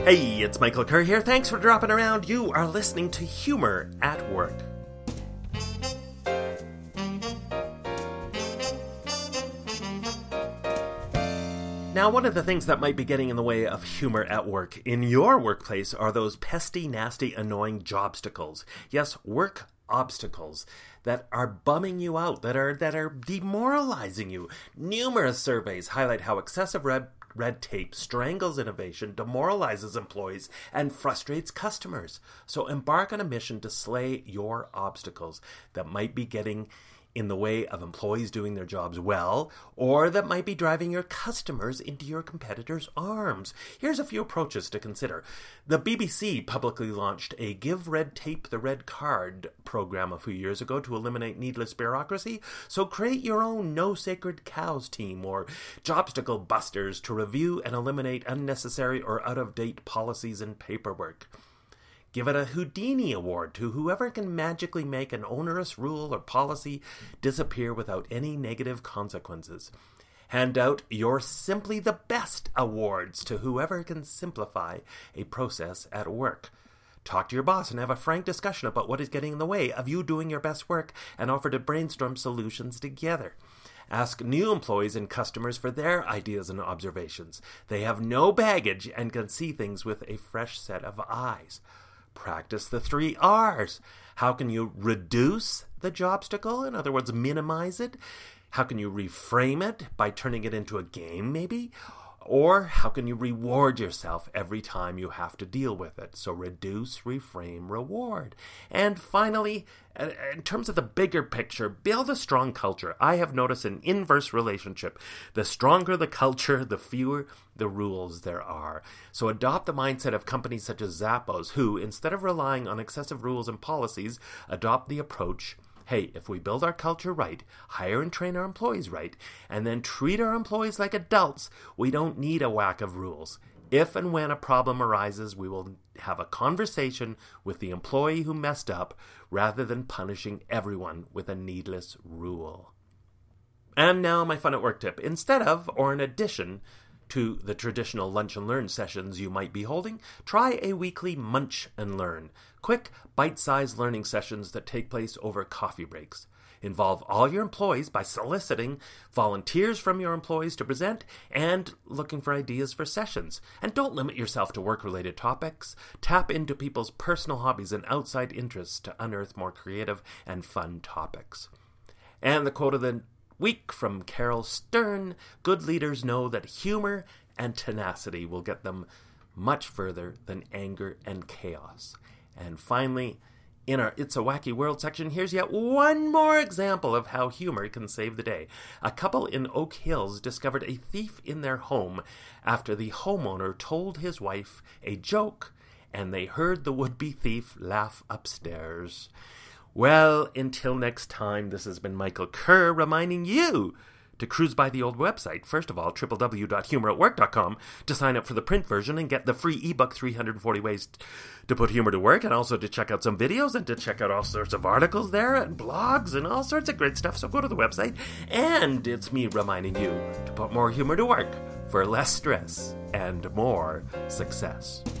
Hey, it's Michael Kerr here. Thanks for dropping around. You are listening to Humor at Work. Now, one of the things that might be getting in the way of humor at work in your workplace are those pesky, nasty, annoying jobsticles. Yes, work obstacles that are bumming you out, that are demoralizing you. Numerous surveys highlight how excessive red tape strangles innovation, demoralizes employees, and frustrates customers. So embark on a mission to slay your obstacles that might be getting in the way of employees doing their jobs well, or that might be driving your customers into your competitors' arms. Here's a few approaches to consider. The BBC publicly launched a Give Red Tape the Red Card program a few years ago to eliminate needless bureaucracy, so create your own No Sacred Cows team or Jobstacle Busters to review and eliminate unnecessary or out-of-date policies and paperwork. Give it a Houdini Award to whoever can magically make an onerous rule or policy disappear without any negative consequences. Hand out your Simply the Best awards to whoever can simplify a process at work. Talk to your boss and have a frank discussion about what is getting in the way of you doing your best work and offer to brainstorm solutions together. Ask new employees and customers for their ideas and observations. They have no baggage and can see things with a fresh set of eyes. Practice the 3 R's. How can you reduce the jobstacle? In other words, minimize it. How can you reframe it by turning it into a game, maybe? Or how can you reward yourself every time you have to deal with it? So reduce, reframe, reward. And finally, in terms of the bigger picture, build a strong culture. I have noticed an inverse relationship. The stronger the culture, the fewer the rules there are. So adopt the mindset of companies such as Zappos, who, instead of relying on excessive rules and policies, adopt the approach, hey, if we build our culture right, hire and train our employees right, and then treat our employees like adults, we don't need a whack of rules. If and when a problem arises, we will have a conversation with the employee who messed up rather than punishing everyone with a needless rule. And now my fun at work tip. Instead of, or in addition to the traditional lunch and learn sessions you might be holding, try a weekly munch and learn. Quick, bite-sized learning sessions that take place over coffee breaks. Involve all your employees by soliciting volunteers from your employees to present and looking for ideas for sessions. And don't limit yourself to work-related topics. Tap into people's personal hobbies and outside interests to unearth more creative and fun topics. And the quote of the week from Carol Stern: good leaders know that humor and tenacity will get them much further than anger and chaos. And finally, in our It's a Wacky World section, here's yet one more example of how humor can save the day. A couple in Oak Hills discovered a thief in their home after the homeowner told his wife a joke and they heard the would-be thief laugh upstairs. Well, until next time, this has been Michael Kerr reminding you to cruise by the old website. First of all, www.humoratwork.com to sign up for the print version and get the free ebook 340 Ways to Put Humor to Work, and also to check out some videos and to check out all sorts of articles there and blogs and all sorts of great stuff. So go to the website, and it's me reminding you to put more humor to work for less stress and more success.